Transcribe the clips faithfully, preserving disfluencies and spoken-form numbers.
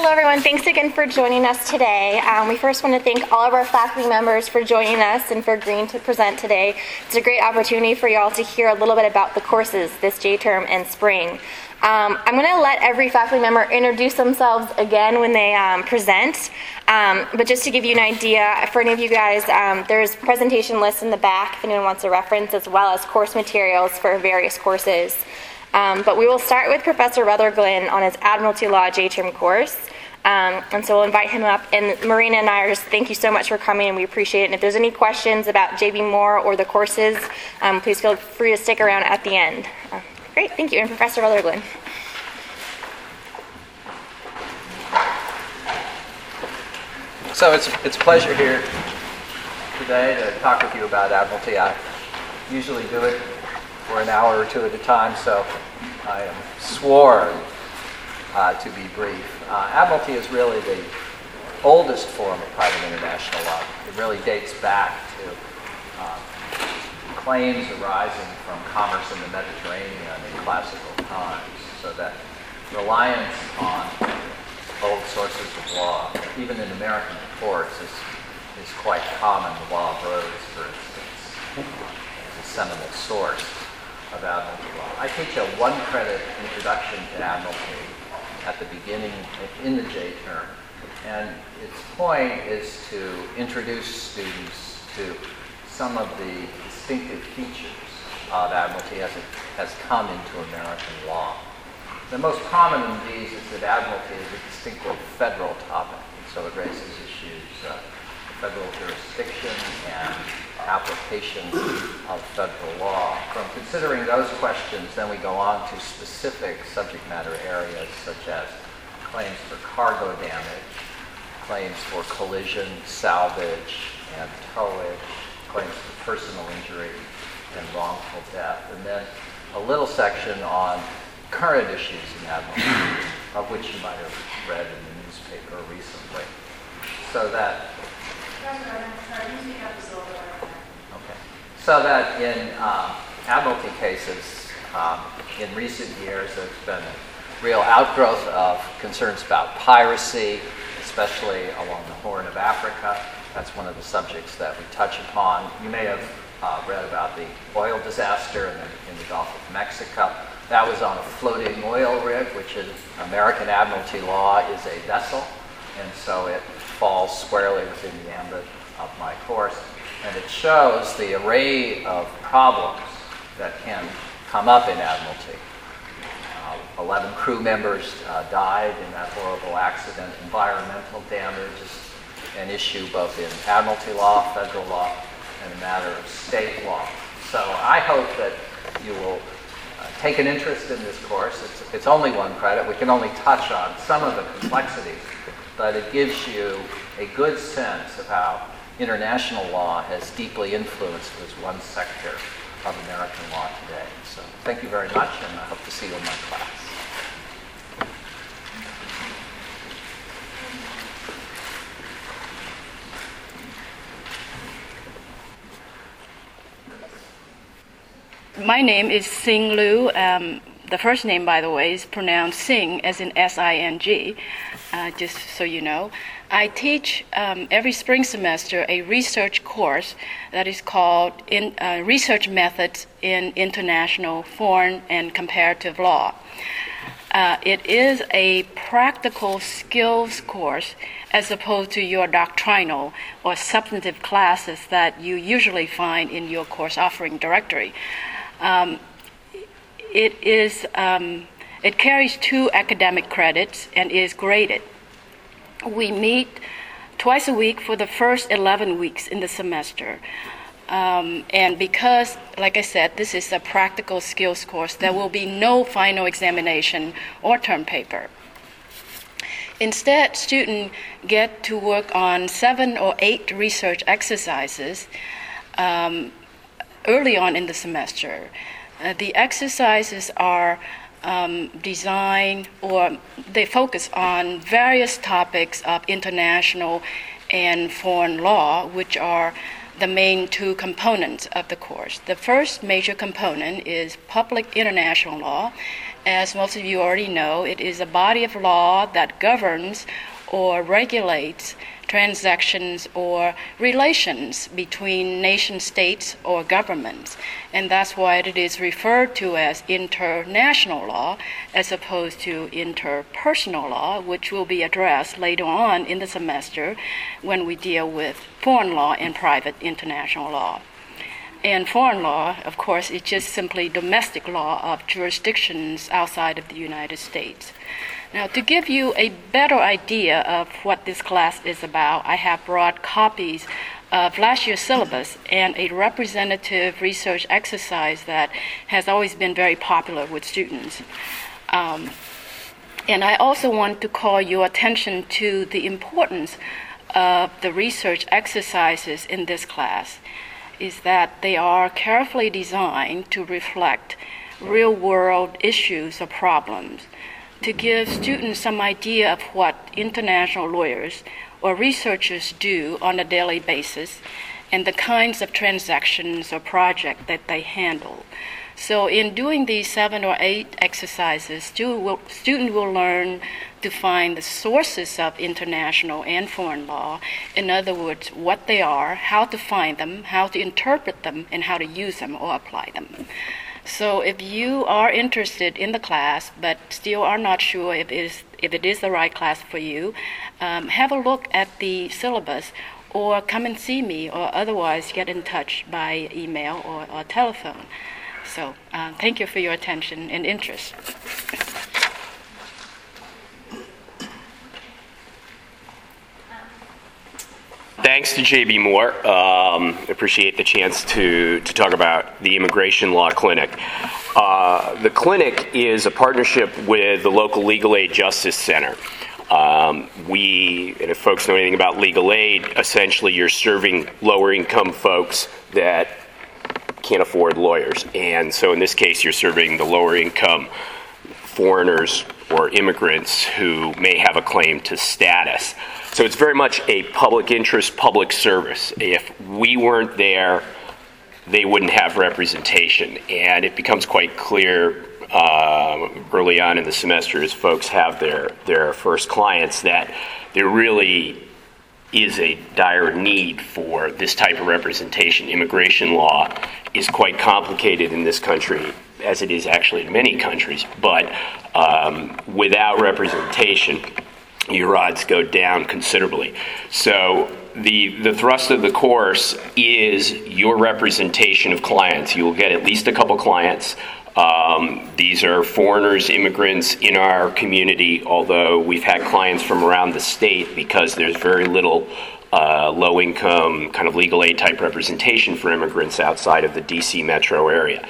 Hello everyone, thanks again for joining us today. Um, we first want to thank all of our faculty members for joining us and for agreeing to present today. It's a great opportunity for you all to hear a little bit about the courses this J-term and spring. Um, I'm going to let every faculty member introduce themselves again when they um, present, um, but just to give you an idea, for any of you guys, um, there's presentation lists in the back if anyone wants a reference, as well as course materials for various courses. Um, but we will start with Professor Rutherglen on his Admiralty Law J-term course. Um, and so we'll invite him up. And Marina and I are just thank you so much for coming, and we appreciate it. And if there's any questions about J B. Moore or the courses, um, please feel free to stick around at the end. Uh, great, thank you. And Professor Rutherglen. So it's, it's a pleasure here today to talk with you about Admiralty. I usually do it for an hour or two at a time, so I am sworn uh, to be brief. Uh, Admiralty is really the oldest form of private international law. It really dates back to uh, claims arising from commerce in the Mediterranean in classical times, so that reliance on old sources of law, even in American courts, is, is quite common. The law of Rhodes, for instance, is a seminal source of Admiralty law. I teach a one-credit introduction to Admiralty at the beginning in the J-term, and its point is to introduce students to some of the distinctive features of Admiralty as it has come into American law. The most prominent of these is that Admiralty is a distinctly federal topic, and so it raises issues of federal jurisdiction and application of federal law. From considering those questions, then we go on to specific subject matter areas such as claims for cargo damage, claims for collision, salvage, and towage, claims for personal injury and wrongful death, and then a little section on current issues in Admiralty, of which you might have read in the newspaper recently. So that Okay. So that in um, Admiralty cases, um, in recent years, there's been a real outgrowth of concerns about piracy, especially along the Horn of Africa. That's one of the subjects that we touch upon. You may have uh, read about the oil disaster in the, in the Gulf of Mexico. That was on a floating oil rig, which is American Admiralty law is a vessel, and so it falls squarely within the ambit of my course. And it shows the array of problems that can come up in Admiralty. Uh, Eleven crew members uh, died in that horrible accident. Environmental damage is an issue both in Admiralty law, federal law, and a matter of state law. So I hope that you will uh, take an interest in this course. It's, it's only one credit. We can only touch on some of the complexities, but it gives you a good sense of how international law has deeply influenced this one sector of American law today. So thank you very much, and I hope to see you in my class. My name is Sing Liu. Um, the first name, by the way, is pronounced Sing, as in S I N G, uh, just so you know. I teach um, every spring semester a research course that is called in, uh, Research Methods in International Foreign and Comparative Law. Uh, it is a practical skills course as opposed to your doctrinal or substantive classes that you usually find in your course offering directory. Um, it is um, it carries two academic credits and is graded. We meet twice a week for the first eleven weeks in the semester. Um, and because, like I said, this is a practical skills course, there will be no final examination or term paper. Instead, students get to work on seven or eight research exercises um, early on in the semester. Uh, the exercises are um, designed, or they focus on various topics of international and foreign law, which are the main two components of the course. The first major component is public international law, as most of you already know, it is a body of law that governs or regulates transactions or relations between nation states or governments. And that's why it is referred to as international law as opposed to interpersonal law, which will be addressed later on in the semester when we deal with foreign law and private international law. And foreign law, of course, is just simply domestic law of jurisdictions outside of the United States. Now, to give you a better idea of what this class is about, I have brought copies of last year's syllabus and a representative research exercise that has always been very popular with students. Um, and I also want to call your attention to the importance of the research exercises in this class, is that they are carefully designed to reflect real-world issues or problems, to give students some idea of what international lawyers or researchers do on a daily basis and the kinds of transactions or projects that they handle. So in doing these seven or eight exercises, student will, student will learn to find the sources of international and foreign law. In other words, what they are, how to find them, how to interpret them, and how to use them or apply them. So if you are interested in the class but still are not sure if it is, if it is the right class for you, um, have a look at the syllabus or come and see me or otherwise get in touch by email or, or telephone. So uh, thank you for your attention and interest. Thanks to J B Moore. Um, appreciate the chance to, to talk about the Immigration Law Clinic. Uh, the clinic is a partnership with the local Legal Aid Justice Center. Um, we, and if folks know anything about legal aid, essentially you're serving lower income folks that can't afford lawyers. And so in this case, you're serving the lower income foreigners or immigrants who may have a claim to status. So it's very much a public interest, public service. If we weren't there, they wouldn't have representation. And it becomes quite clear uh, early on in the semester as folks have their, their first clients that there really is a dire need for this type of representation. Immigration law is quite complicated in this country, as it is actually in many countries, but um, without representation, your odds go down considerably. So the the thrust of the course is your representation of clients. You will get at least a couple clients. Um, these are foreigners, immigrants in our community, although we've had clients from around the state because there's very little uh, low-income kind of legal aid type representation for immigrants outside of the D C metro area.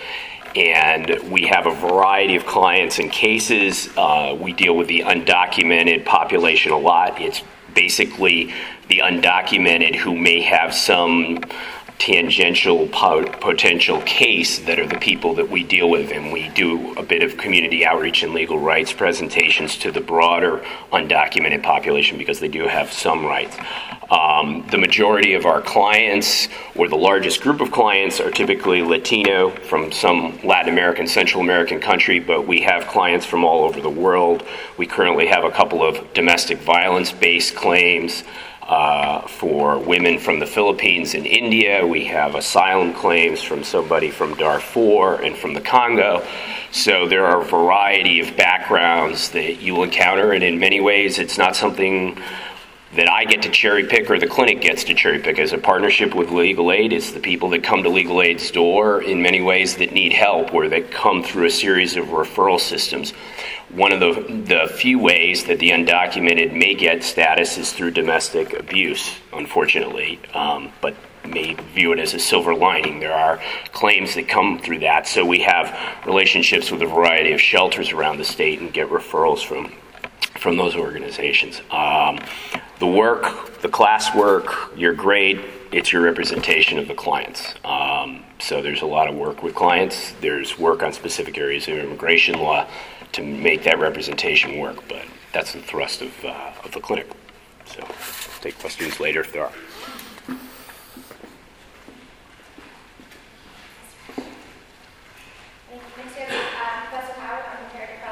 And we have a variety of clients and cases. Uh, we deal with the undocumented population a lot. It's basically the undocumented who may have some tangential po- potential case that are the people that we deal with, and we do a bit of community outreach and legal rights presentations to the broader undocumented population because they do have some rights. Um, the majority of our clients, or the largest group of clients, are typically Latino from some Latin American, Central American country, but we have clients from all over the world. We currently have a couple of domestic violence-based claims uh, for women from the Philippines and India. We have asylum claims from somebody from Darfur and from the Congo. So there are a variety of backgrounds that you will encounter, and in many ways it's not something that I get to cherry pick or the clinic gets to cherry pick. As a partnership with Legal Aid, it's the people that come to Legal Aid's door in many ways that need help, where they come through a series of referral systems. One of the, the few ways that the undocumented may get status is through domestic abuse, unfortunately, um, but may view it as a silver lining. There are claims that come through that, so we have relationships with a variety of shelters around the state and get referrals from from those organizations. Um, the work, the class work, your grade, it's your representation of the clients. Um, so there's a lot of work with clients. There's work on specific areas of immigration law to make that representation work, but that's the thrust of, uh, of the clinic. So take questions later if there are. Professor Howard, I'm here to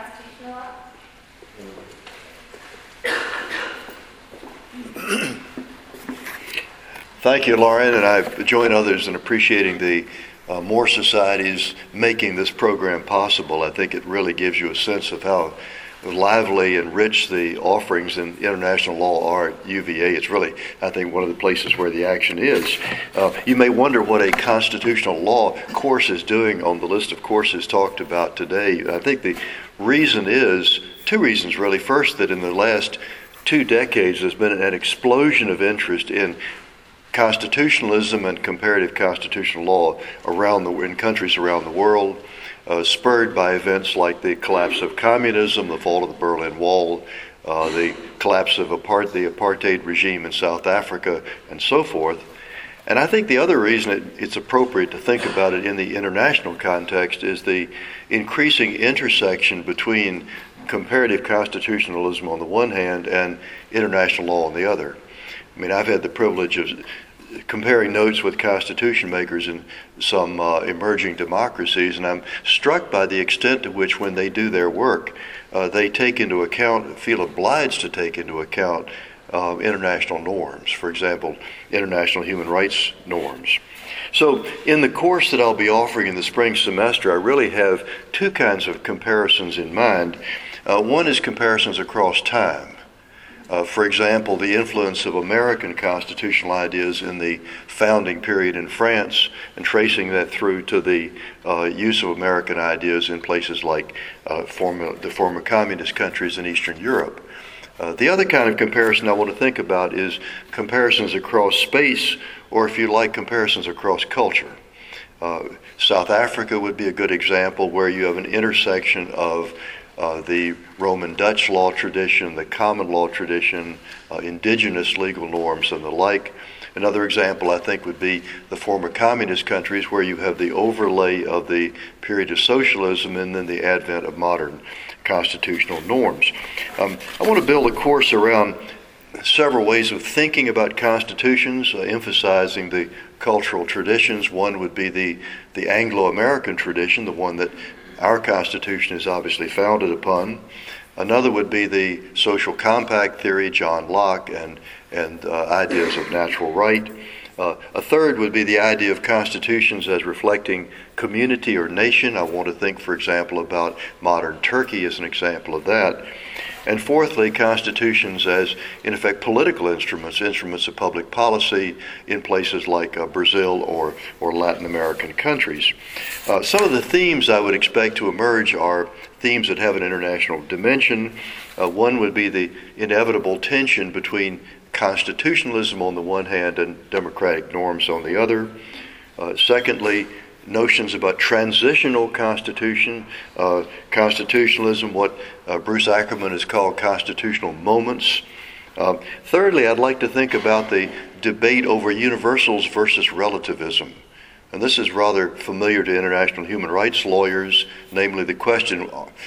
Thank you, Lauren, and I join others in appreciating the uh, Moore Society's making this program possible. I think it really gives you a sense of how lively and rich the offerings in international law are at U V A. It's really, I think, one of the places where the action is. Uh, you may wonder what a constitutional law course is doing on the list of courses talked about today. I think the reason is, two reasons really. First, that in the last two decades there's been an explosion of interest in constitutionalism and comparative constitutional law around the in countries around the world, uh, spurred by events like the collapse of communism, the fall of the Berlin Wall, uh, the collapse of apart- the apartheid regime in South Africa, and so forth. And I think the other reason it, it's appropriate to think about it in the international context is the increasing intersection between comparative constitutionalism on the one hand and international law on the other. I mean, I've had the privilege of comparing notes with constitution makers in some uh, emerging democracies, and I'm struck by the extent to which, when they do their work, uh, they take into account, feel obliged to take into account uh, international norms, for example, international human rights norms. So in the course that I'll be offering in the spring semester, I really have two kinds of comparisons in mind. Uh, one is comparisons across time. Uh, for example, the influence of American constitutional ideas in the founding period in France, and tracing that through to the uh, use of American ideas in places like uh, former, the former communist countries in Eastern Europe. Uh, the other kind of comparison I want to think about is comparisons across space, or if you like, comparisons across culture. Uh, South Africa would be a good example, where you have an intersection of Uh, the Roman Dutch law tradition, the common law tradition, uh, indigenous legal norms, and the like. Another example, I think, would be the former communist countries, where you have the overlay of the period of socialism and then the advent of modern constitutional norms. Um, I want to build a course around several ways of thinking about constitutions, uh, emphasizing the cultural traditions. One would be the, the Anglo-American tradition, the one that our Constitution is obviously founded upon. Another would be the social compact theory, John Locke, and, and uh, ideas of natural right. Uh, a third would be the idea of constitutions as reflecting community or nation. I want to think, for example, about modern Turkey as an example of that. And fourthly, constitutions as, in effect, political instruments, instruments of public policy in places like uh, Brazil or, or Latin American countries. Uh, some of the themes I would expect to emerge are themes that have an international dimension. Uh, one would be the inevitable tension between constitutionalism on the one hand and democratic norms on the other. Uh, secondly, notions about transitional constitution, uh, constitutionalism, what uh, Bruce Ackerman has called constitutional moments. Uh, thirdly, I'd like to think about the debate over universals versus relativism. And this is rather familiar to international human rights lawyers, namely the question,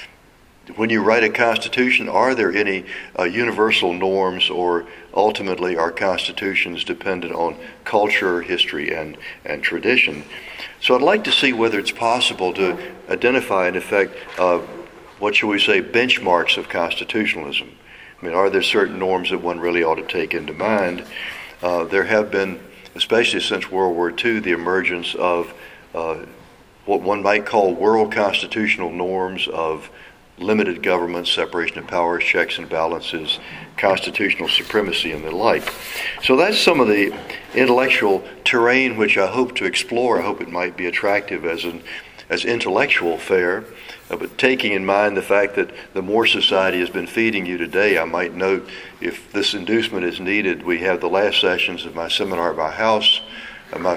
when you write a constitution, are there any uh, universal norms, or ultimately are constitutions dependent on culture, history, and, and tradition? So I'd like to see whether it's possible to identify, in effect, uh, what shall we say, benchmarks of constitutionalism. I mean, are there certain norms that one really ought to take into mind? Uh, there have been, especially since World War Two, the emergence of uh, what one might call world constitutional norms of limited government, separation of powers, checks and balances, constitutional supremacy, and the like. So that's some of the intellectual terrain which I hope to explore. I hope it might be attractive as an as intellectual fare. Uh, but taking in mind the fact that the Moore Society has been feeding you today, I might note, if this inducement is needed, we have the last sessions of my seminar at my house. Uh, my,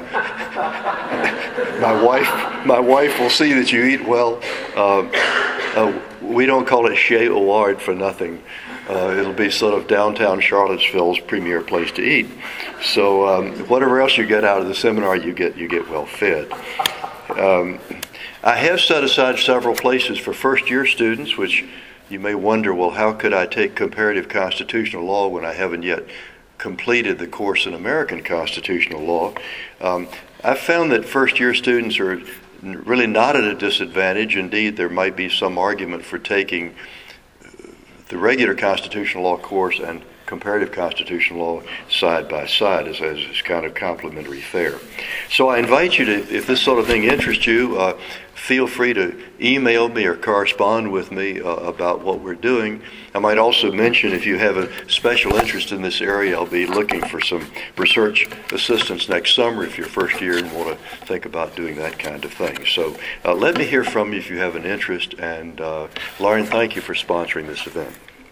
my wife, my wife will see that you eat well. Uh, uh, we don't call it Chez Ouard for nothing. Uh, it'll be sort of downtown Charlottesville's premier place to eat. So um, whatever else you get out of the seminar, you get you get well fed. Um, I have set aside several places for first-year students, which you may wonder, well, how could I take comparative constitutional law when I haven't yet completed the course in American constitutional law? Um, I've found that first-year students are really not at a disadvantage. Indeed, there might be some argument for taking the regular constitutional law course and comparative constitutional law side by side as, as, as kind of complementary fare. So I invite you to, if this sort of thing interests you, uh, feel free to email me or correspond with me uh, about what we're doing. I might also mention, if you have a special interest in this area, I'll be looking for some research assistance next summer if you're first year and want to think about doing that kind of thing. So uh, let me hear from you if you have an interest. And uh, Lauren, thank you for sponsoring this event.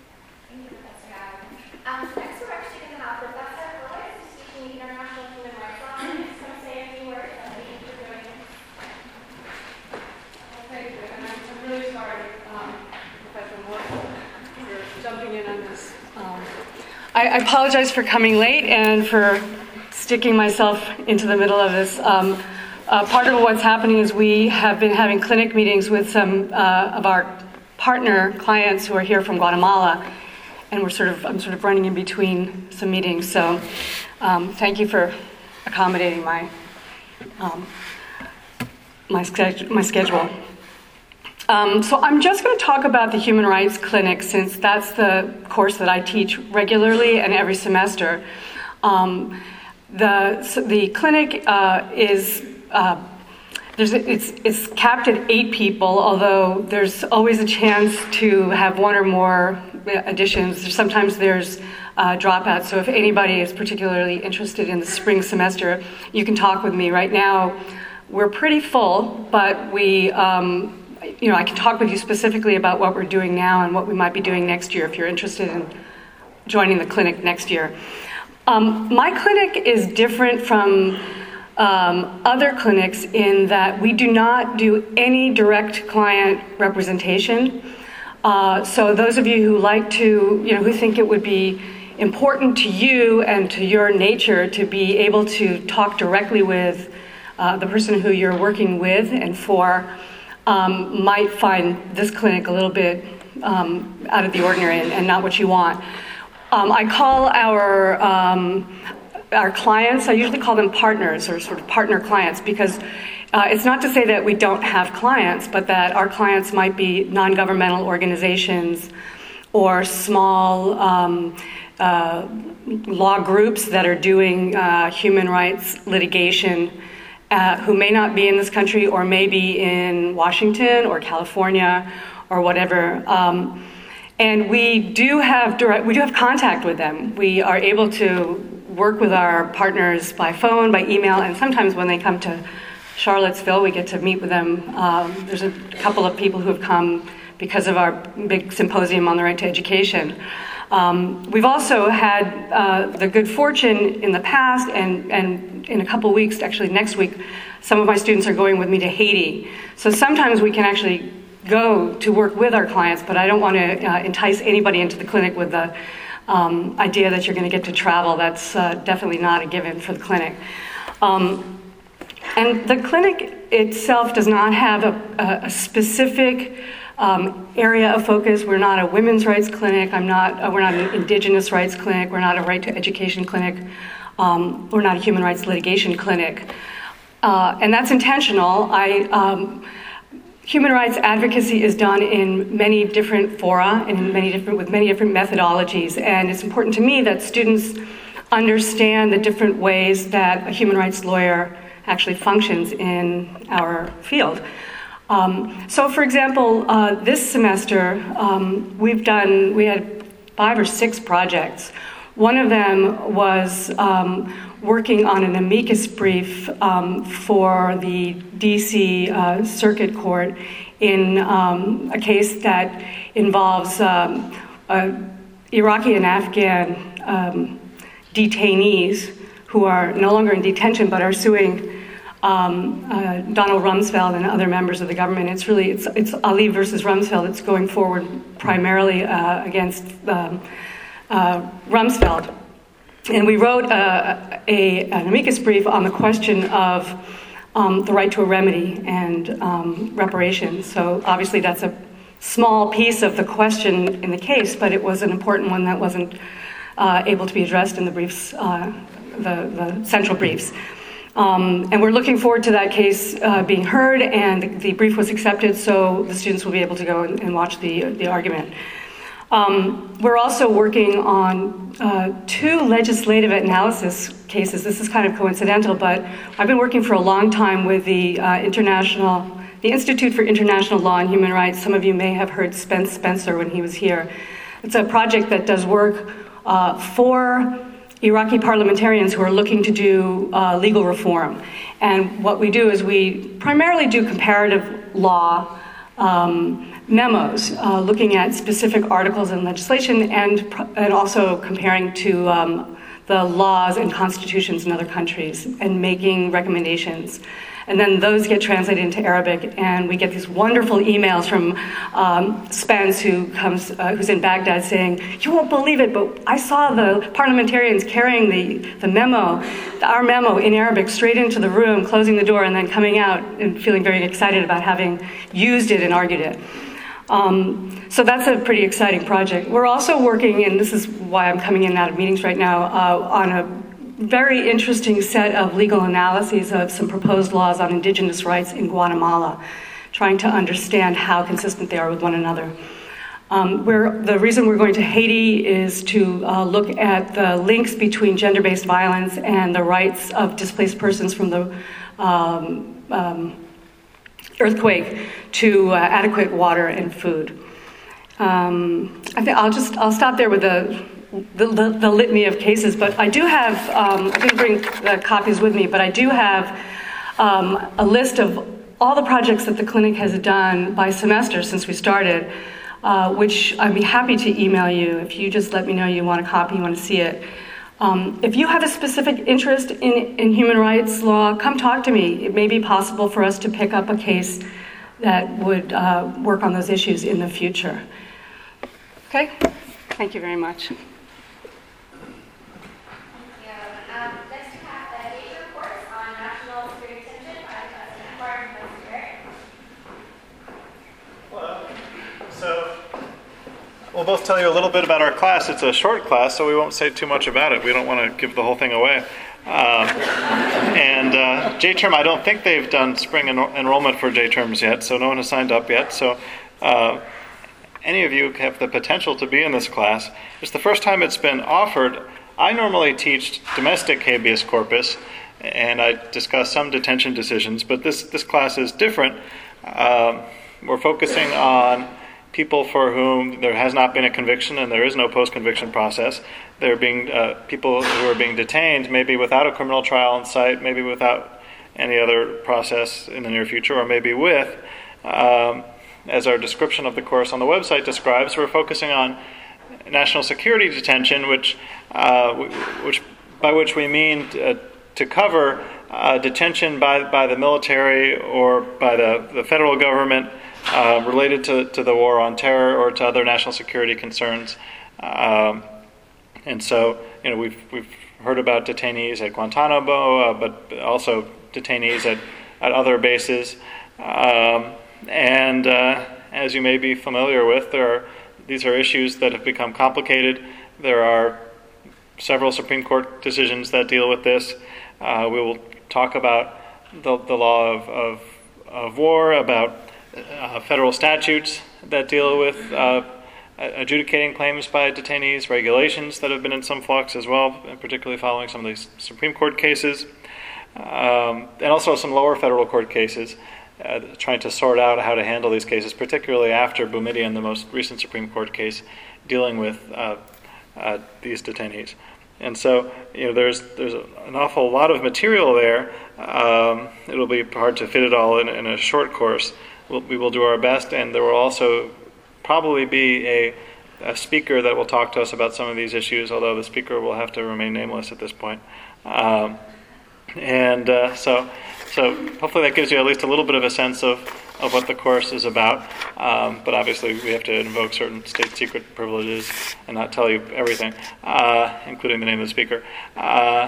Um, next, we're actually going to have Professor Lewis, who's teaching international human rights law. He's going to say a few words on what he's doing. Thank you, and I'm, I'm really sorry, um, Professor Moore, for jumping in on this. Um, I, I apologize for coming late and for sticking myself into the middle of this. Um, uh, part of what's happening is we have been having clinic meetings with some uh, of our partner clients who are here from Guatemala. And we're sort of, I'm sort of running in between some meetings, so um, thank you for accommodating my um, my, schedule, my schedule. Um, so I'm just going to talk about the Human Rights Clinic, since that's the course that I teach regularly and every semester. Um, the so the clinic uh, is uh, There's, it's, it's capped at eight people, although there's always a chance to have one or more additions. Sometimes there's uh, dropouts, so if anybody is particularly interested in the spring semester, you can talk with me. Right now, we're pretty full, but we, um, you know, I can talk with you specifically about what we're doing now and what we might be doing next year if you're interested in joining the clinic next year. Um, my clinic is different from Um, other clinics in that we do not do any direct client representation. Uh, so those of you who like to, you know, who think it would be important to you and to your nature to be able to talk directly with uh, the person who you're working with and for, um, might find this clinic a little bit um, out of the ordinary and, and not what you want. Um, I call our um, Our clients, I usually call them partners or sort of partner clients, because uh, it's not to say that we don't have clients, but that our clients might be non-governmental organizations or small um, uh, law groups that are doing uh, human rights litigation uh, who may not be in this country or may be in Washington or California or whatever. Um, and we do have direct, we do have contact with them. We are able to work with our partners by phone, by email, and sometimes when they come to Charlottesville, we get to meet with them. Um, there's a couple of people who have come because of our big symposium on the right to education. Um, we've also had uh, the good fortune in the past, and, and in a couple of weeks, actually next week, some of my students are going with me to Haiti. So sometimes we can actually go to work with our clients, but I don't want to uh, entice anybody into the clinic with the Um, idea that you're going to get to travel. That's uh, definitely not a given for the clinic. Um, and the clinic itself does not have a, a specific um, area of focus. We're not a women's rights clinic. I'm not. Uh, we're not an indigenous rights clinic. We're not a right to education clinic. Um, we're not a human rights litigation clinic. Uh, and that's intentional. I. Um, Human rights advocacy is done in many different fora and in many different, with many different methodologies. And it's important to me that students understand the different ways that a human rights lawyer actually functions in our field. Um, so, for example, uh, this semester, um, we've done, we had five or six projects. One of them was um, working on an amicus brief um, for the D C uh, Circuit Court in um, a case that involves um, uh, Iraqi and Afghan um, detainees who are no longer in detention but are suing um, uh, Donald Rumsfeld and other members of the government. It's really, it's, it's Ali versus Rumsfeld. It's going forward primarily uh, against um, uh, Rumsfeld. And we wrote a, a, an amicus brief on the question of um, the right to a remedy and um, reparations. So obviously that's a small piece of the question in the case, but it was an important one that wasn't uh, able to be addressed in the briefs, uh, the, the central briefs. Um, and we're looking forward to that case uh, being heard, and the brief was accepted, so the students will be able to go and, and watch the, the argument. Um, we're also working on uh, two legislative analysis cases. This is kind of coincidental, but I've been working for a long time with the uh, international, the Institute for International Law and Human Rights. Some of you may have heard Spence Spencer when he was here. It's a project that does work uh, for Iraqi parliamentarians who are looking to do uh, legal reform. And what we do is we primarily do comparative law um, memos, uh, looking at specific articles in legislation and, and also comparing to um, the laws and constitutions in other countries and making recommendations. And then those get translated into Arabic, and we get these wonderful emails from um, Spence, who comes, uh, who's in Baghdad, saying, "You won't believe it, but I saw the parliamentarians carrying the, the memo, our memo in Arabic, straight into the room, closing the door, and then coming out and feeling very excited about having used it and argued it." Um, so that's a pretty exciting project. We're also working, and this is why I'm coming in and out of meetings right now, uh, on a very interesting set of legal analyses of some proposed laws on indigenous rights in Guatemala, trying to understand how consistent they are with one another. Um, we're, the reason we're going to Haiti is to uh, look at the links between gender-based violence and the rights of displaced persons from the um, um, earthquake to uh, adequate water and food. Um, I think I'll just I'll stop there with the The, the, the litany of cases, but I do have, um, I didn't bring the copies with me, but I do have um, a list of all the projects that the clinic has done by semester since we started, uh, which I'd be happy to email you if you just let me know you want a copy, you want to see it. Um, if you have a specific interest in, in human rights law, come talk to me. It may be possible for us to pick up a case that would uh, work on those issues in the future. Okay? Thank you very much. We'll both tell you a little bit about our class. It's a short class, so we won't say too much about it. We don't want to give the whole thing away. Um, and uh, J-Term, I don't think they've done spring enro- enrollment for J-Terms yet, so no one has signed up yet. So uh, any of you have the potential to be in this class. It's the first time it's been offered. I normally teach domestic habeas corpus, and I discuss some detention decisions, but this, this class is different. Um, we're focusing on people for whom there has not been a conviction and there is no post-conviction process. They're being uh, people who are being detained, maybe without a criminal trial in sight, maybe without any other process in the near future, or maybe with. Um, as our description of the course on the website describes, we're focusing on national security detention, which, uh, which by which we mean uh, to cover uh, detention by by the military or by the, the federal government Uh, related to, to the war on terror or to other national security concerns. Um, and so, you know, we've we've heard about detainees at Guantanamo, uh, but also detainees at, at other bases. Um, and uh, as you may be familiar with, there are these are issues that have become complicated. There are several Supreme Court decisions that deal with this. Uh, we will talk about the, the law of, of, of war, about Uh, federal statutes that deal with uh, adjudicating claims by detainees, regulations that have been in some flux as well, and particularly following some of these Supreme Court cases, um, and also some lower federal court cases, uh, trying to sort out how to handle these cases, particularly after Boumediene, the most recent Supreme Court case, dealing with uh, uh, these detainees. And so, you know, there's there's an awful lot of material there. Um, it'll be hard to fit it all in, in a short course. We'll, we will do our best, and there will also probably be a, a speaker that will talk to us about some of these issues, although the speaker will have to remain nameless at this point. Um, and uh, so, so hopefully that gives you at least a little bit of a sense of, of what the course is about. Um, but obviously we have to invoke certain state secret privileges and not tell you everything, uh, including the name of the speaker. Uh,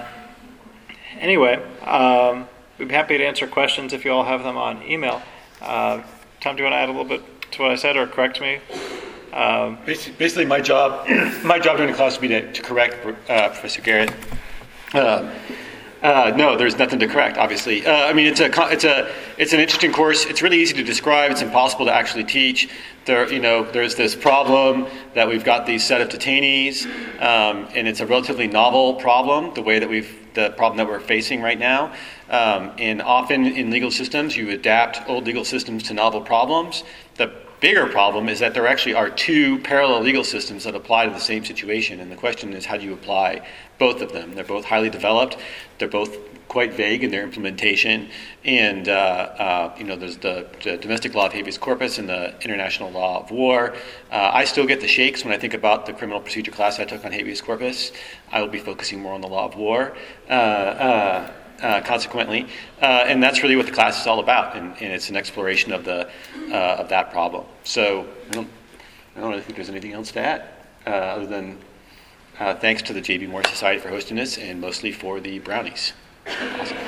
anyway, um, we'd be happy to answer questions if you all have them on email. Uh, Tom, do you want to add a little bit to what I said or correct me? Um, basically, basically, my job, my job during the class would be to, to correct uh, Professor Garrett. Uh, Uh, no, there's nothing to correct, obviously. Uh, I mean, it's a it's a it's an interesting course. It's really easy to describe. It's impossible to actually teach. There, you know, there's this problem that we've got these set of detainees, um, and it's a relatively novel problem. The way that we've the problem that we're facing right now, um, and often in legal systems, you adapt old legal systems to novel problems. The bigger problem is that there actually are two parallel legal systems that apply to the same situation, and the question is, how do you apply both of them? They're both highly developed. They're both quite vague in their implementation, and uh, uh, you know, there's the, the domestic law of habeas corpus and the international law of war. Uh, I still get the shakes when I think about the criminal procedure class I took on habeas corpus. I will be focusing more on the law of war. Uh, uh, Uh, consequently, uh, and that's really what the class is all about, and, and it's an exploration of the uh, of that problem. So I don't, I don't really think there's anything else to add, uh, other than uh, thanks to the J B Moore Society for hosting this, and mostly for the brownies. Awesome.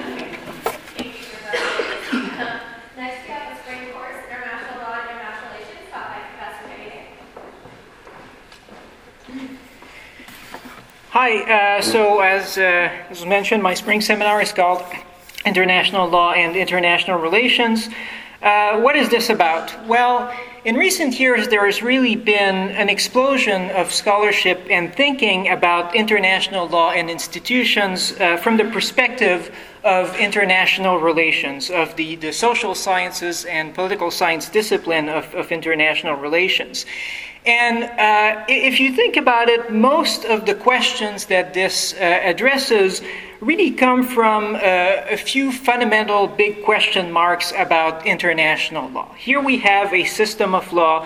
Next, we have the spring course, International Law and International Relations, taught by Professor David. Hi, uh, so as, uh, as was mentioned, my spring seminar is called International Law and International Relations. Uh, what is this about? Well, in recent years, there has really been an explosion of scholarship and thinking about international law and institutions uh, from the perspective of international relations, of the, the social sciences and political science discipline of, of international relations. And uh, if you think about it, most of the questions that this uh, addresses really come from uh, a few fundamental big question marks about international law. Here we have a system of law uh,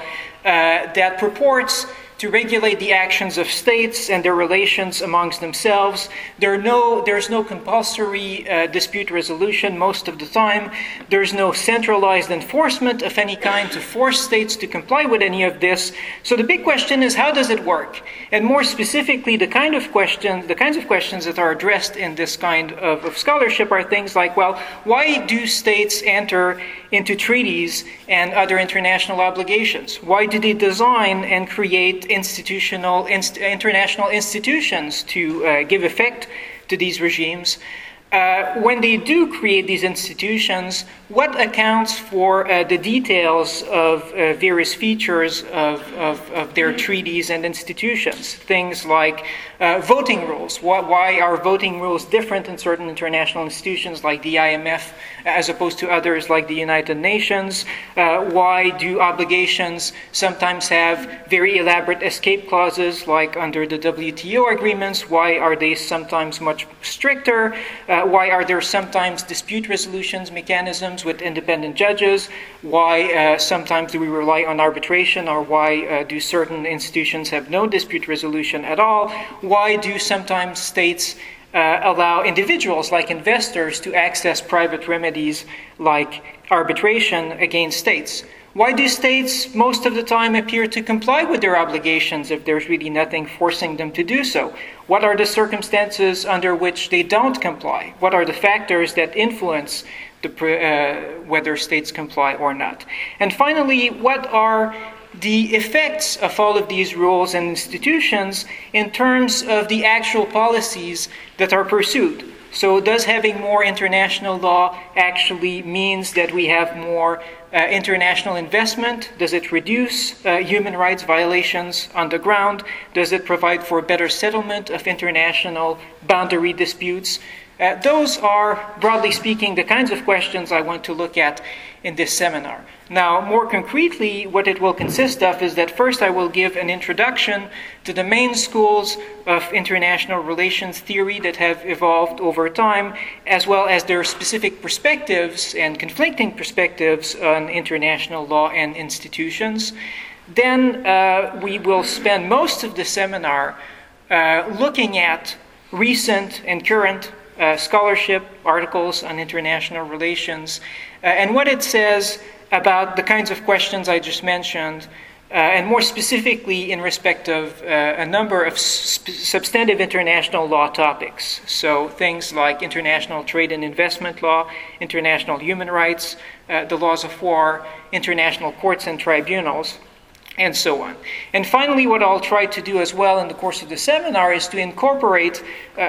that purports to regulate the actions of states and their relations amongst themselves. There are no, there's no compulsory uh, dispute resolution most of the time. There's no centralized enforcement of any kind to force states to comply with any of this. So the big question is, how does it work? And more specifically, the kind of questions, the kinds of questions that are addressed in this kind of, of scholarship are things like, well, why do states enter into treaties and other international obligations? Why do they design and create institutional, inst- international institutions to uh, give effect to these regimes? Uh, when they do create these institutions, what accounts for uh, the details of uh, various features of, of, of their treaties and institutions? Things like uh, voting rules. Why, why are voting rules different in certain international institutions like the I M F as opposed to others like the United Nations? Uh, why do obligations sometimes have very elaborate escape clauses like under the W T O agreements? Why are they sometimes much stricter? Uh, why are there sometimes dispute resolutions mechanisms with independent judges? Why uh, sometimes do we rely on arbitration, or why uh, do certain institutions have no dispute resolution at all? Why do sometimes states uh, allow individuals like investors to access private remedies like arbitration against states? Why do states most of the time appear to comply with their obligations if there's really nothing forcing them to do so? What are the circumstances under which they don't comply? What are the factors that influence the, uh, whether states comply or not? And finally, what are the effects of all of these rules and institutions in terms of the actual policies that are pursued? So does having more international law actually means that we have more uh, international investment? Does it reduce uh, human rights violations on the ground? Does it provide for better settlement of international boundary disputes? Uh, those are, broadly speaking, the kinds of questions I want to look at in this seminar. Now, more concretely, what it will consist of is that first I will give an introduction to the main schools of international relations theory that have evolved over time, as well as their specific perspectives and conflicting perspectives on international law and institutions. Then uh, we will spend most of the seminar uh, looking at recent and current Uh, scholarship articles on international relations uh, and what it says about the kinds of questions I just mentioned, uh, and more specifically in respect of uh, a number of sp- substantive international law topics. So things like international trade and investment law, international human rights, uh, the laws of war, international courts and tribunals, and so on. And finally, what I'll try to do as well in the course of the seminar is to incorporate uh,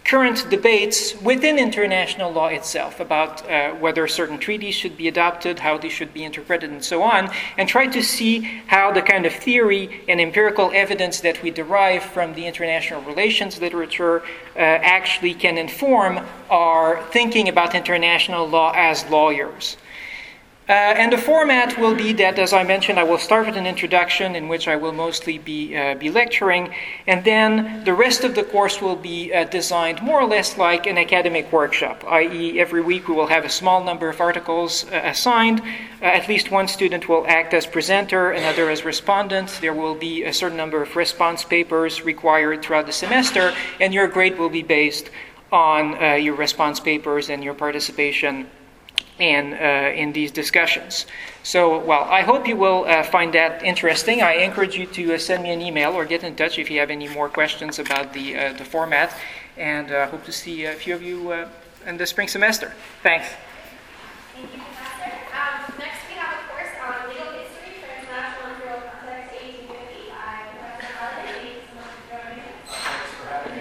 current debates within international law itself about uh, whether certain treaties should be adopted, how they should be interpreted, and so on, and try to see how the kind of theory and empirical evidence that we derive from the international relations literature uh, actually can inform our thinking about international law as lawyers. Uh, and the format will be that, as I mentioned, I will start with an introduction in which I will mostly be uh, be lecturing, and then the rest of the course will be uh, designed more or less like an academic workshop, that is every week we will have a small number of articles uh, assigned. Uh, at least one student will act as presenter, another as respondent. There will be a certain number of response papers required throughout the semester, and your grade will be based on uh, your response papers and your participation in, uh, in these discussions. So, well, I hope you will uh, find that interesting. I encourage you to uh, send me an email or get in touch if you have any more questions about the, uh, the format, and I uh, hope to see a few of you uh, in the spring semester. Thanks. Thank you, Professor. Um, next, we have a course on legal history for international and world context, eighteen fifty, by Professor Holiday. Thank you so much for joining us. Thanks for having me.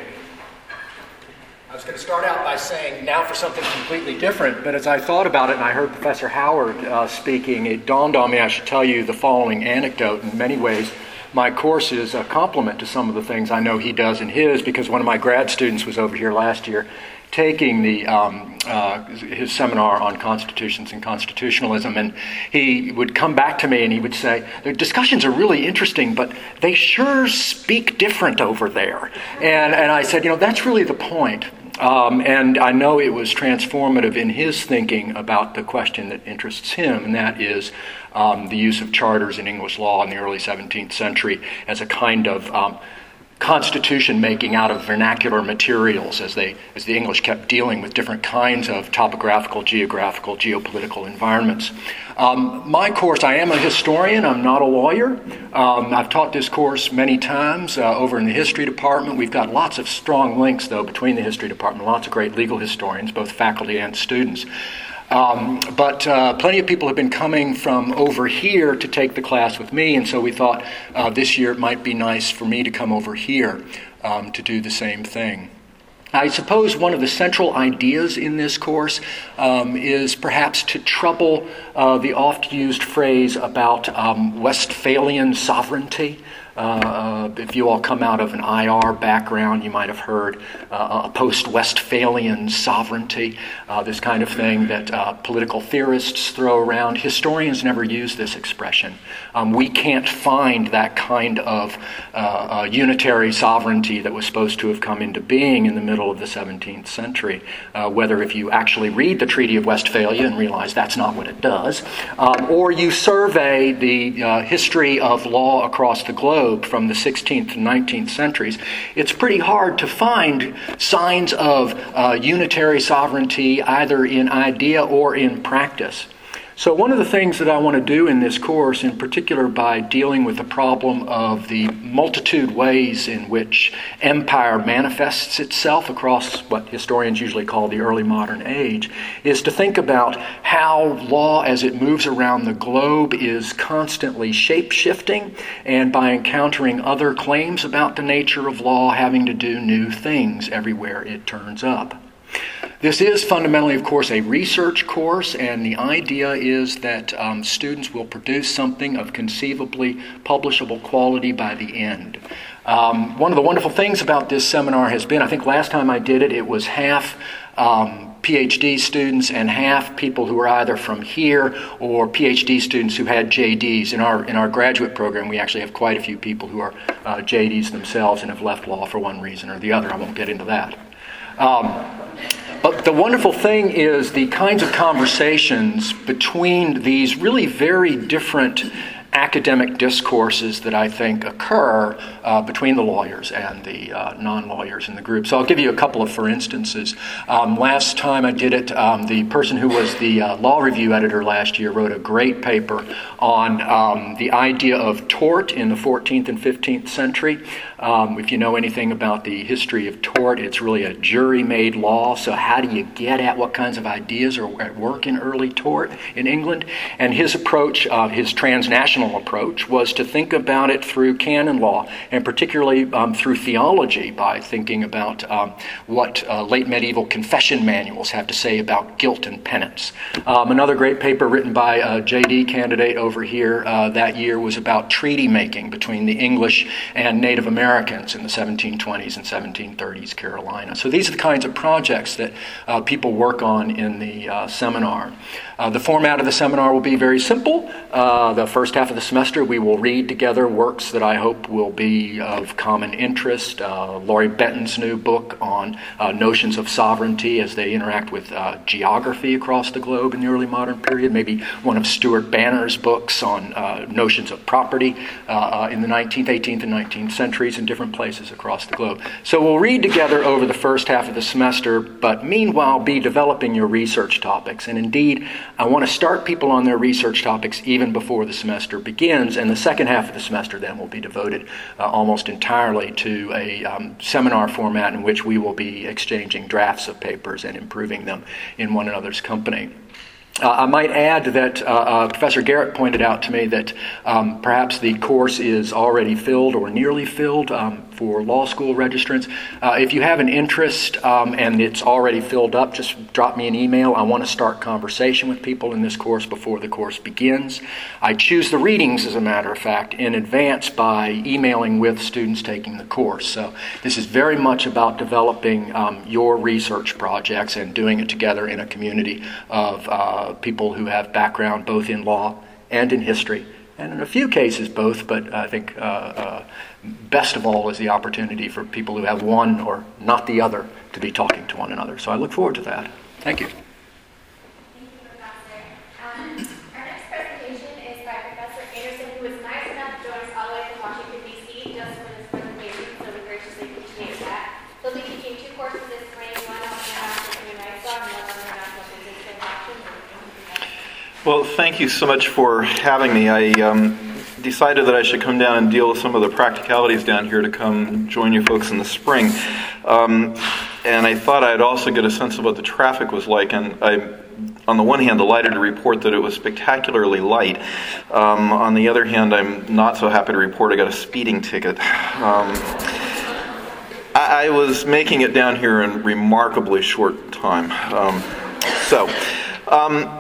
I was going to start out by saying now for something completely different, but as I thought about it and I heard Professor Howard uh, speaking, it dawned on me I should tell you the following anecdote. In many ways, my course is a complement to some of the things I know he does in his, because one of my grad students was over here last year taking the um, uh, his seminar on constitutions and constitutionalism, and he would come back to me and he would say, the discussions are really interesting, but they sure speak different over there. And, and I said, you know, that's really the point. Um, and I know it was transformative in his thinking about the question that interests him, and that is um, the use of charters in English law in the early seventeenth century as a kind of um, constitution making out of vernacular materials, as they as the English kept dealing with different kinds of topographical, geographical, geopolitical environments. Um, my course, I am a historian, I'm not a lawyer. Um, I've taught this course many times uh, over in the history department. We've got lots of strong links, though, between the history department, lots of great legal historians, both faculty and students. Um, but uh, plenty of people have been coming from over here to take the class with me, and so we thought uh, this year it might be nice for me to come over here um, to do the same thing. I suppose one of the central ideas in this course um, is perhaps to trouble uh, the oft-used phrase about um, Westphalian sovereignty. Uh, if you all come out of an I R background, you might have heard uh, a post-Westphalian sovereignty, uh, this kind of thing that uh, political theorists throw around. Historians never use this expression. Um, we can't find that kind of uh, uh, unitary sovereignty that was supposed to have come into being in the middle of the seventeenth century, uh, whether if you actually read the Treaty of Westphalia and realize that's not what it does, um, or you survey the uh, history of law across the globe from the sixteenth and nineteenth centuries, it's pretty hard to find signs of uh, unitary sovereignty either in idea or in practice. So one of the things that I want to do in this course, in particular by dealing with the problem of the multitude ways in which empire manifests itself across what historians usually call the early modern age, is to think about how law as it moves around the globe is constantly shape-shifting, and by encountering other claims about the nature of law having to do new things everywhere it turns up. This is fundamentally, of course, a research course, and the idea is that um, students will produce something of conceivably publishable quality by the end. Um, one of the wonderful things about this seminar has been, I think last time I did it, it was half um, PhD students and half people who were either from here or PhD students who had J Ds. In our in our graduate program, we actually have quite a few people who are uh, J Ds themselves and have left law for one reason or the other. I won't get into that. Um, But the wonderful thing is the kinds of conversations between these really very different academic discourses that I think occur uh, between the lawyers and the uh, non-lawyers in the group. So I'll give you a couple of for instances. Um, last time I did it, um, the person who was the uh, law review editor last year wrote a great paper on um, the idea of tort in the fourteenth and fifteenth century. Um, if you know anything about the history of tort, it's really a jury-made law. So how do you get at what kinds of ideas are at work in early tort in England? And his approach, uh, his transnational approach, was to think about it through canon law, and particularly um, through theology, by thinking about um, what uh, late medieval confession manuals have to say about guilt and penance. Um, another great paper written by a J D candidate over here uh, that year was about treaty making between the English and Native Americans in the seventeen twenties and seventeen thirties Carolina. So these are the kinds of projects that uh, people work on in the uh, seminar. Uh, the format of the seminar will be very simple. Uh, the first half of the semester we will read together works that I hope will be of common interest. Uh, Laurie Benton's new book on uh, notions of sovereignty as they interact with uh, geography across the globe in the early modern period. Maybe one of Stuart Banner's books on uh, notions of property uh, in the nineteenth, eighteenth, and nineteenth centuries in different places across the globe. So we'll read together over the first half of the semester, but meanwhile be developing your research topics. And indeed, I want to start people on their research topics even before the semester begins, and the second half of the semester then will be devoted uh, almost entirely to a um, seminar format in which we will be exchanging drafts of papers and improving them in one another's company. Uh, I might add that uh, uh, Professor Garrett pointed out to me that um, perhaps the course is already filled or nearly filled um, for law school registrants. Uh, if you have an interest um, and it's already filled up, just drop me an email. I want to start conversation with people in this course before the course begins. I choose the readings, as a matter of fact, in advance by emailing with students taking the course. So this is very much about developing um, your research projects and doing it together in a community of uh, people who have background both in law and in history, and in a few cases both, but I think uh, uh, best of all is the opportunity for people who have one or not the other to be talking to one another. So I look forward to that. Thank you. Thank you, Professor. Um, our next presentation is by Professor Anderson, who was nice enough to join us all the way from Washington, D C just for this presentation, so we graciously appreciate that. He'll be teaching two courses this spring, one on international human rights law and one on international business transactions. Well, thank you so much for having me. I um, decided that I should come down and deal with some of the practicalities down here to come join you folks in the spring. Um, and I thought I'd also get a sense of what the traffic was like. And I'm, on the one hand, delighted to report that it was spectacularly light. Um, on the other hand, I'm not so happy to report I got a speeding ticket. Um, I, I was making it down here in remarkably short time. Um, so... Um,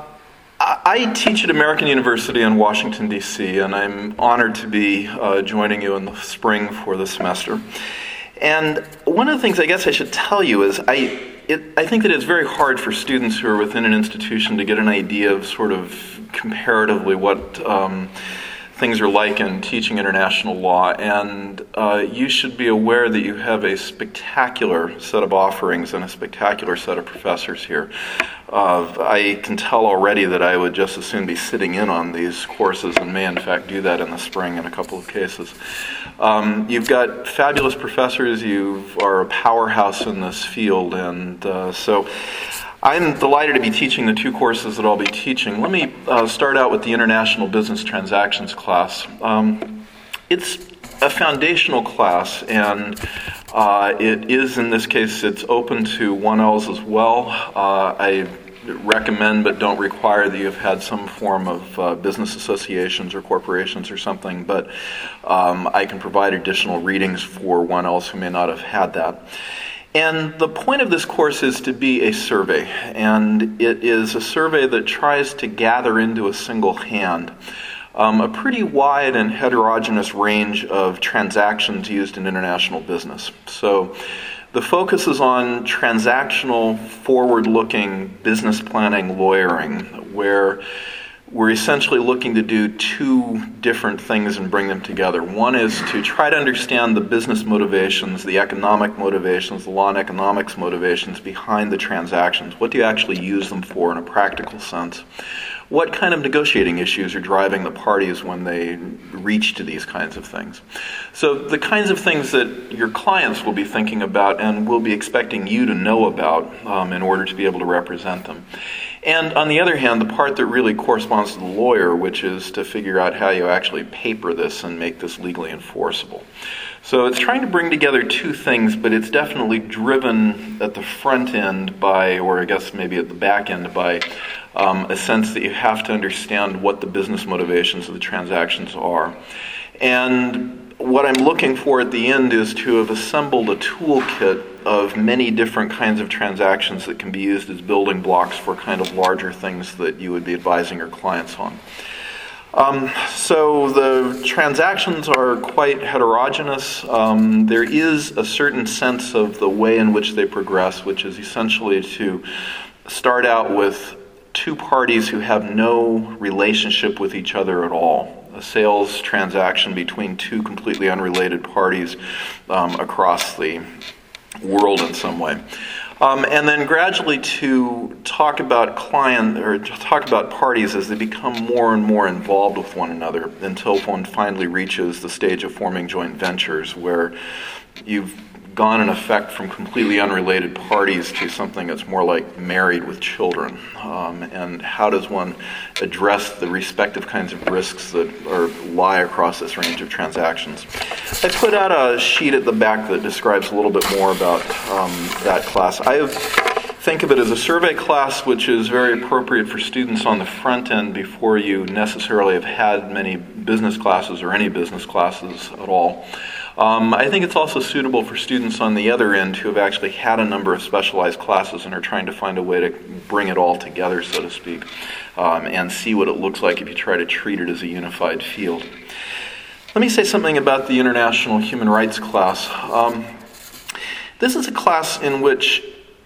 I teach at American University in Washington, D C, and I'm honored to be uh, joining you in the spring for the semester. And one of the things I guess I should tell you is I, it, I think that it's very hard for students who are within an institution to get an idea of sort of comparatively what um, things are like in teaching international law. And uh, you should be aware that you have a spectacular set of offerings and a spectacular set of professors here. Uh, I can tell already that I would just as soon be sitting in on these courses and may in fact do that in the spring in a couple of cases. Um, you've got fabulous professors, you are a powerhouse in this field, and uh, so I'm delighted to be teaching the two courses that I'll be teaching. Let me uh, start out with the International Business Transactions class. Um, it's a foundational class, and uh, it is, in this case, it's open to one L's as well. Uh, I recommend but don't require that you've had some form of uh, business associations or corporations or something, but um, I can provide additional readings for one L's who may not have had that. And the point of this course is to be a survey, and it is a survey that tries to gather into a single hand um, a pretty wide and heterogeneous range of transactions used in international business. So the focus is on transactional, forward-looking business planning lawyering, where we're essentially looking to do two different things and bring them together. One is to try to understand the business motivations, the economic motivations, the law and economics motivations behind the transactions. What do you actually use them for in a practical sense? What kind of negotiating issues are driving the parties when they reach to these kinds of things? So the kinds of things that your clients will be thinking about and will be expecting you to know about um, in order to be able to represent them. And on the other hand, the part that really corresponds to the lawyer, which is to figure out how you actually paper this and make this legally enforceable. So it's trying to bring together two things, but it's definitely driven at the front end by, or I guess maybe at the back end by, um, a sense that you have to understand what the business motivations of the transactions are. And what I'm looking for at the end is to have assembled a toolkit of many different kinds of transactions that can be used as building blocks for kind of larger things that you would be advising your clients on. Um, so the transactions are quite heterogeneous. Um, there is a certain sense of the way in which they progress, which is essentially to start out with two parties who have no relationship with each other at all. A sales transaction between two completely unrelated parties um, across the world in some way. Um, and then gradually to talk about client or to talk about parties as they become more and more involved with one another until one finally reaches the stage of forming joint ventures where you've gone in effect from completely unrelated parties to something that's more like married with children. Um, and how does one address the respective kinds of risks that are, lie across this range of transactions? I put out a sheet at the back that describes a little bit more about um, that class. I think of it as a survey class which is very appropriate for students on the front end before you necessarily have had many business classes or any business classes at all. Um, I think it's also suitable for students on the other end who have actually had a number of specialized classes and are trying to find a way to bring it all together, so to speak, um, and see what it looks like if you try to treat it as a unified field. Let me say something about the International Human Rights class. Um, this is a class in which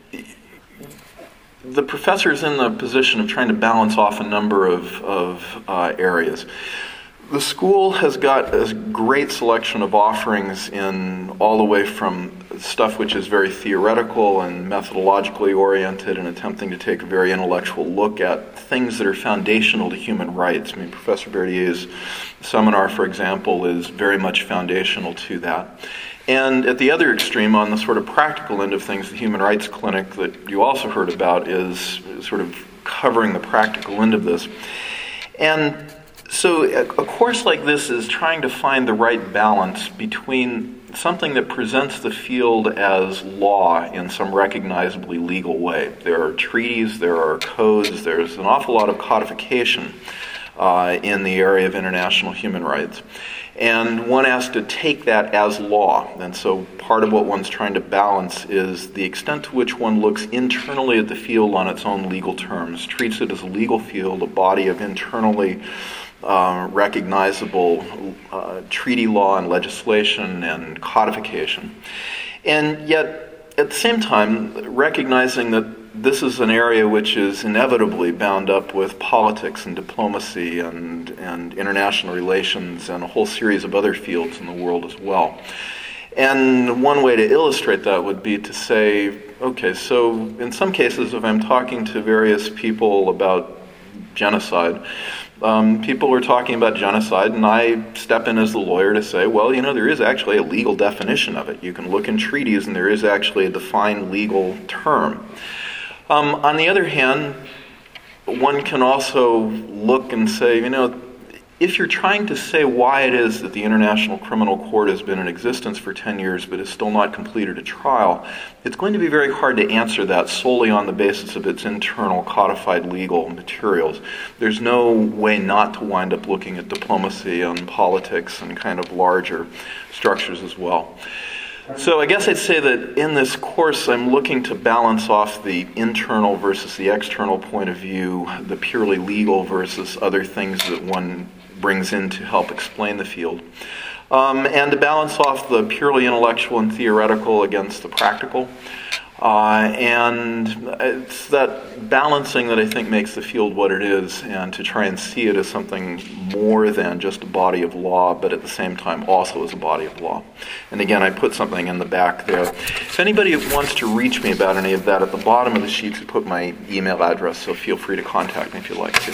the professor is in the position of trying to balance off a number of, of uh, areas. The school has got a great selection of offerings in all the way from stuff which is very theoretical and methodologically oriented and attempting to take a very intellectual look at things that are foundational to human rights. I mean, Professor Berdier's seminar, for example, is very much foundational to that. And at the other extreme, on the sort of practical end of things, the Human Rights Clinic that you also heard about is sort of covering the practical end of this. And so a course like this is trying to find the right balance between something that presents the field as law in some recognizably legal way. There are treaties, there are codes, there's an awful lot of codification uh, in the area of international human rights. And one has to take that as law. And so part of what one's trying to balance is the extent to which one looks internally at the field on its own legal terms, treats it as a legal field, a body of internally Uh, recognizable uh, treaty law and legislation and codification. And yet, at the same time, recognizing that this is an area which is inevitably bound up with politics and diplomacy and, and international relations and a whole series of other fields in the world as well. And one way to illustrate that would be to say, okay, so in some cases, if I'm talking to various people about genocide, Um, people are talking about genocide, and I step in as the lawyer to say, well, you know, there is actually a legal definition of it. You can look in treaties, and there is actually a defined legal term. Um, on the other hand, one can also look and say, you know, if you're trying to say why it is that the International Criminal Court has been in existence for ten years but has still not completed a trial, it's going to be very hard to answer that solely on the basis of its internal codified legal materials. There's no way not to wind up looking at diplomacy and politics and kind of larger structures as well. So I guess I'd say that in this course I'm looking to balance off the internal versus the external point of view, the purely legal versus other things that one brings in to help explain the field, um, and to balance off the purely intellectual and theoretical against the practical. Uh, and it's that balancing that I think makes the field what it is, and to try and see it as something more than just a body of law, but at the same time also as a body of law. And again, I put something in the back there. If anybody wants to reach me about any of that, at the bottom of the sheets I put my email address, so feel free to contact me if you'd like to.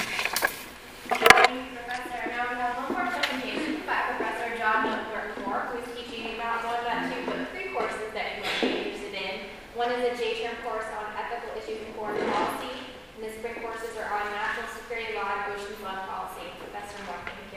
One is a J-term course on ethical issues in foreign policy, And the spring courses are on national security law and ocean flood policy. Professor Moore, thank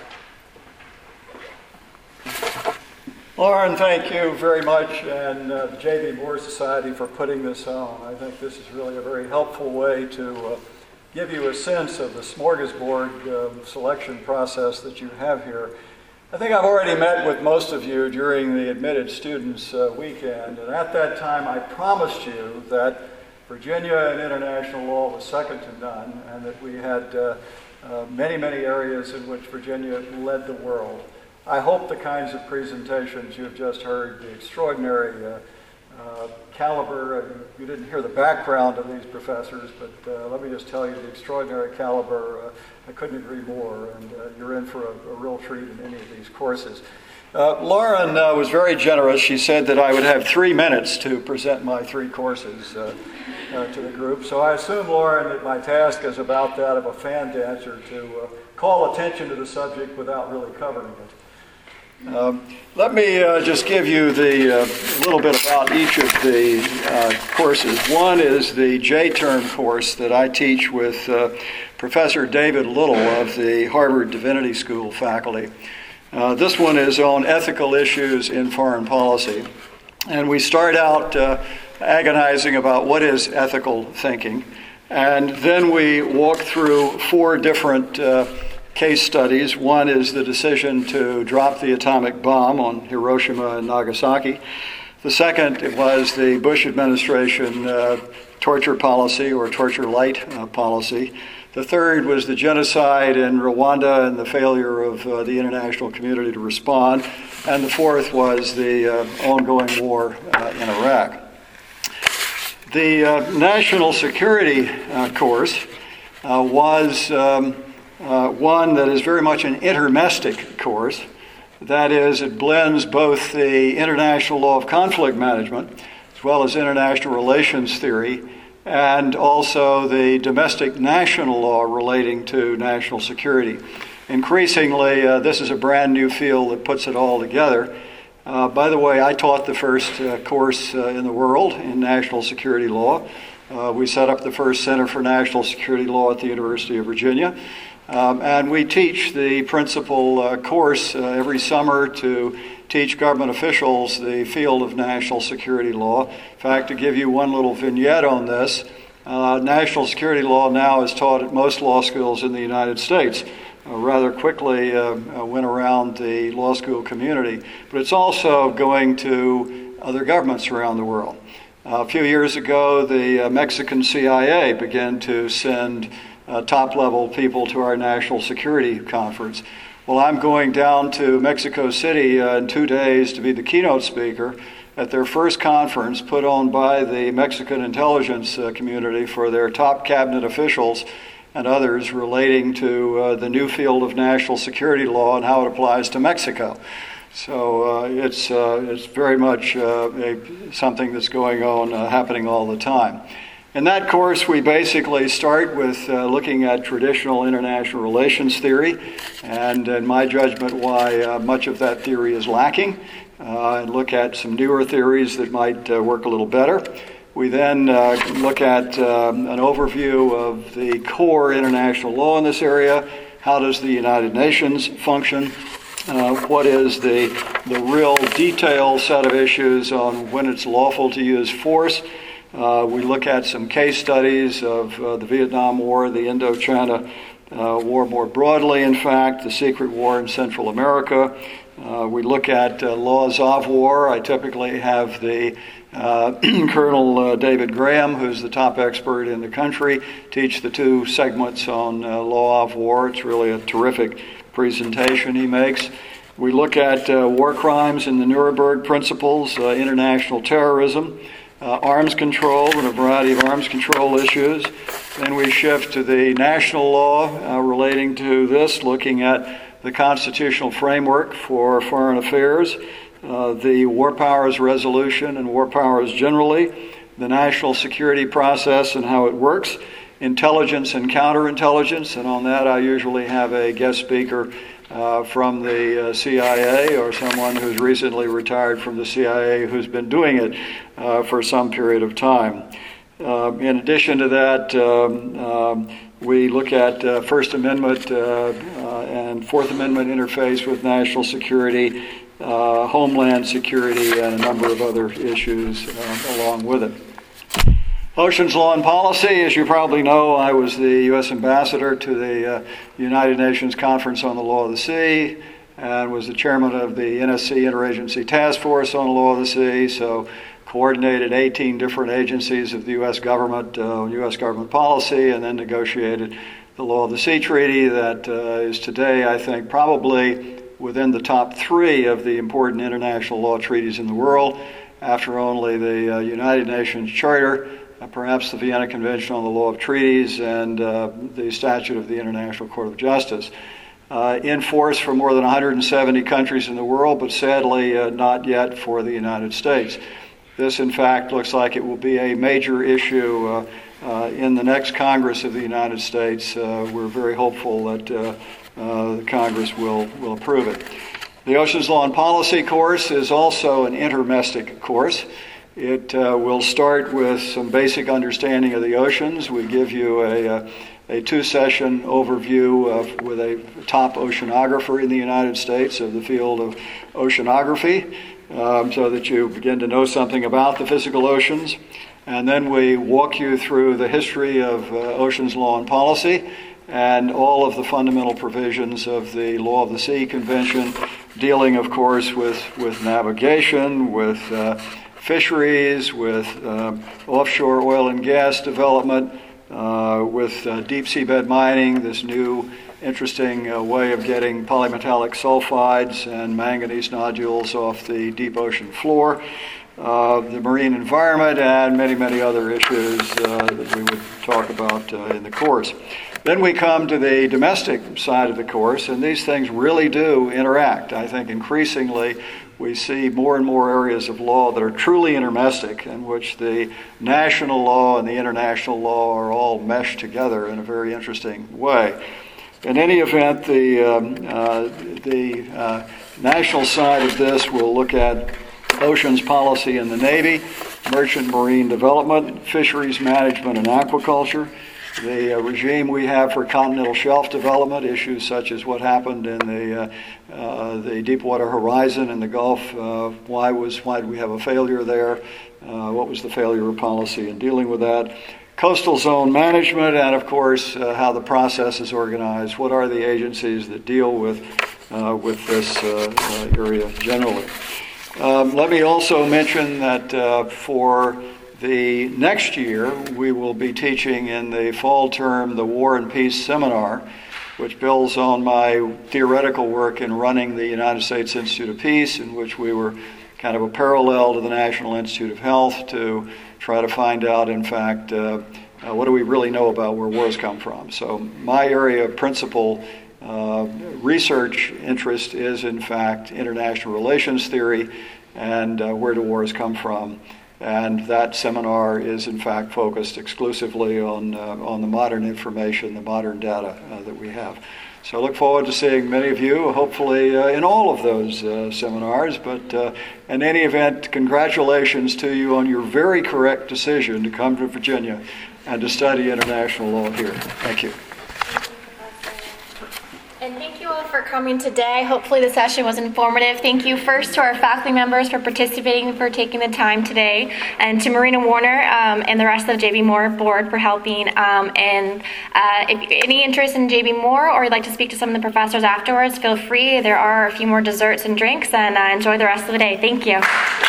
you. Lauren, thank you very much, and uh, the J B. Moore Society for putting this on. I think this is really a very helpful way to uh, give you a sense of the smorgasbord uh, selection process that you have here. I think I've already met with most of you during the admitted students uh, weekend, and at that time I promised you that Virginia and international law was second to none, and that we had uh, uh, many, many areas in which Virginia led the world. I hope the kinds of presentations you've just heard, the extraordinary uh, uh, caliber, uh, you didn't hear the background of these professors, but uh, let me just tell you the extraordinary caliber, uh, I couldn't agree more, and uh, you're in for a, a real treat in any of these courses. Uh, Lauren uh, was very generous. She said that I would have three minutes to present my three courses uh, uh, to the group. So I assume, Lauren, that my task is about that of a fan dancer to uh, call attention to the subject without really covering it. Um, let me uh, just give you the uh, little bit about each of the uh, courses. One is the J-term course that I teach with uh, Professor David Little of the Harvard Divinity School faculty. Uh, this one is on ethical issues in foreign policy. And we start out uh, agonizing about what is ethical thinking. And then we walk through four different uh, case studies. One is the decision to drop the atomic bomb on Hiroshima and Nagasaki. The second was the Bush administration uh, torture policy or torture light uh, policy. The third was the genocide in Rwanda and the failure of uh, the international community to respond. And the fourth was the uh, ongoing war uh, in Iraq. The uh, national security uh, course uh, was um, uh, one that is very much an intermestic course. That is, it blends both the international law of conflict management as well as international relations theory and also the domestic national law relating to national security. Increasingly, uh, this is a brand new field that puts it all together. Uh, by the way, I taught the first uh, course uh, in the world in national security law. Uh, we set up the first Center for National Security Law at the University of Virginia. Um, and we teach the principal uh, course uh, every summer to teach government officials the field of national security law. In fact, to give you one little vignette on this, uh, national security law now is taught at most law schools in the United States. Uh, rather quickly uh, uh, went around the law school community, but it's also going to other governments around the world. Uh, a few years ago, the uh, Mexican C I A began to send uh, top-level people to our national security conference. Well, I'm going down to Mexico City uh, in two days to be the keynote speaker at their first conference put on by the Mexican intelligence uh, community for their top cabinet officials and others relating to uh, the new field of national security law and how it applies to Mexico. So uh, it's uh, it's very much uh, a, something that's going on, uh, happening all the time. In that course, we basically start with uh, looking at traditional international relations theory, and in my judgment, why uh, much of that theory is lacking, uh, and look at some newer theories that might uh, work a little better. We then uh, look at um, an overview of the core international law in this area. How does the United Nations function? Uh, what is the, the real detailed set of issues on when it's lawful to use force? Uh, we look at some case studies of uh, the Vietnam War, the Indochina uh, War more broadly, in fact, the secret war in Central America. Uh, we look at uh, laws of war. I typically have the uh, Colonel uh, David Graham, who's the top expert in the country, teach the two segments on uh, law of war. It's really a terrific presentation he makes. We look at uh, war crimes and the Nuremberg Principles, uh, international terrorism, uh, arms control, and a variety of arms control issues. Then we shift to the national law uh, relating to this, looking at the constitutional framework for foreign affairs, uh, the war powers resolution and war powers generally, the national security process and how it works, intelligence and counterintelligence, and on that I usually have a guest speaker uh, from the uh, C I A or someone who's recently retired from the C I A who's been doing it uh, for some period of time. Uh, in addition to that, um, um, we look at uh, First Amendment uh, uh, and Fourth Amendment interface with national security, uh, homeland security, and a number of other issues uh, along with it. Oceans Law and Policy, as you probably know, I was the U S ambassador to the uh, United Nations Conference on the Law of the Sea and was the chairman of the N S C Interagency Task Force on the Law of the Sea, so coordinated eighteen different agencies of the U S government, uh, U S government policy, and then negotiated the Law of the Sea Treaty that uh, is today, I think, probably within the top three of the important international law treaties in the world, after only the uh, United Nations Charter, Uh, perhaps the Vienna Convention on the Law of Treaties, and uh, the Statute of the International Court of Justice. Uh, in force for more than one hundred seventy countries in the world, but sadly uh, not yet for the United States. This, in fact, looks like it will be a major issue uh, uh, in the next Congress of the United States. Uh, we're very hopeful that uh, uh, the Congress will, will approve it. The Oceans Law and Policy course is also an intermestic course. It uh, will start with some basic understanding of the oceans. We give you a, a, a two-session overview of, with a top oceanographer in the United States of the field of oceanography, um, so that you begin to know something about the physical oceans. And then we walk you through the history of uh, Oceans Law and Policy and all of the fundamental provisions of the Law of the Sea Convention, dealing, of course, with, with navigation, with uh, fisheries, with uh, offshore oil and gas development, uh, with uh, deep seabed mining, this new interesting uh, way of getting polymetallic sulfides and manganese nodules off the deep ocean floor, uh, the marine environment, and many, many other issues uh, that we would talk about uh, in the course. Then we come to the domestic side of the course, and these things really do interact. I think increasingly we see more and more areas of law that are truly intermestic, in which the national law and the international law are all meshed together in a very interesting way. In any event, the, um, uh, the uh, national side of this will look at oceans policy in the Navy, merchant marine development, fisheries management and aquaculture, the uh, regime we have for continental shelf development, issues such as what happened in the uh, uh, the Deepwater Horizon in the Gulf. Uh, why was why did we have a failure there? Uh, what was the failure of policy in dealing with that? Coastal zone management, and of course uh, how the process is organized. What are the agencies that deal with uh, with this uh, uh, area generally? Um, let me also mention that uh, for the next year, we will be teaching in the fall term the War and Peace Seminar, which builds on my theoretical work in running the United States Institute of Peace, in which we were kind of a parallel to the National Institute of Health to try to find out, in fact, uh, uh, what do we really know about where wars come from. So my area of principal uh, research interest is, in fact, international relations theory and uh, where do wars come from. And that seminar is, in fact, focused exclusively on uh, on the modern information, the modern data uh, that we have. So I look forward to seeing many of you, hopefully uh, in all of those uh, seminars. But uh, in any event, congratulations to you on your very correct decision to come to Virginia and to study international law here. Thank you. And thank you all for coming today. Hopefully the session was informative. Thank you first to our faculty members for participating, for taking the time today, and to Marina Warner um, and the rest of the J B. Moore board for helping. Um, and uh, if any interest in J B. Moore, or you'd like to speak to some of the professors afterwards, feel free. There are a few more desserts and drinks, and uh, enjoy the rest of the day. Thank you.